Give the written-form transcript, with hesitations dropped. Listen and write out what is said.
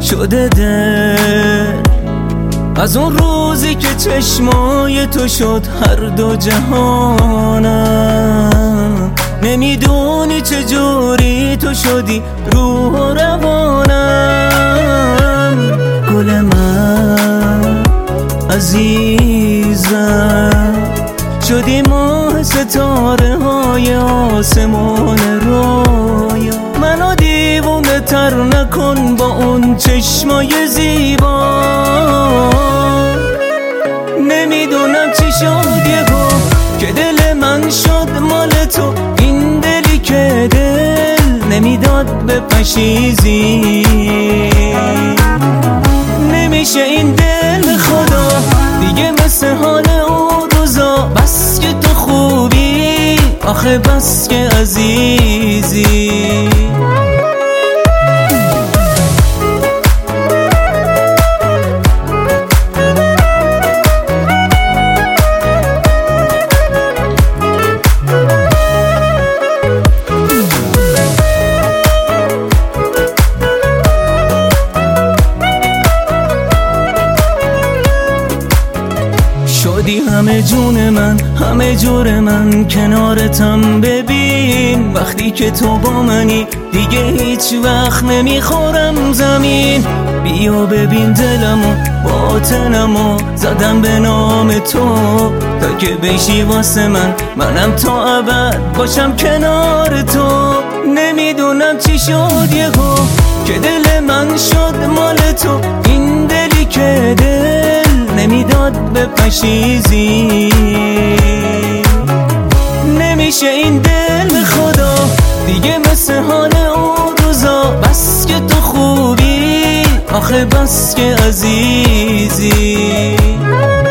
شده دل از اون روزی که چشمای تو شد هر دو جهانم. نمیدونی چجوری تو شدی روح و روانم. گل من عزیزم شدی ماه ستاره های آسمان رویا. منو دیوونه تر نکن با اون چشمای زیبا. نمیدونم چی شد یهو که دل من شد مال تو. این دلی که دل نمیداد بپشیزی. نمیشه این دل خدا دیگه مثل حال اون روزا. بس که تو خوبی آخه بس که عزیزی. شدی همه جون من همه جور من کنارتم. ببین وقتی که تو با منی دیگه هیچ وقت نمیخورم زمین. بیا ببین دلمو باطنمو زدم به نام تو تا که بشی واسه من. منم تا ابد باشم کنار تو. نمیدونم چی شد یهو که دل من شد مال تو. این دلی که دل نمیداد بپشیزی. نمیشه این دل خدا دیگه مثل حال اون روزا. بس که تو خوبی آخه بس که عزیزی.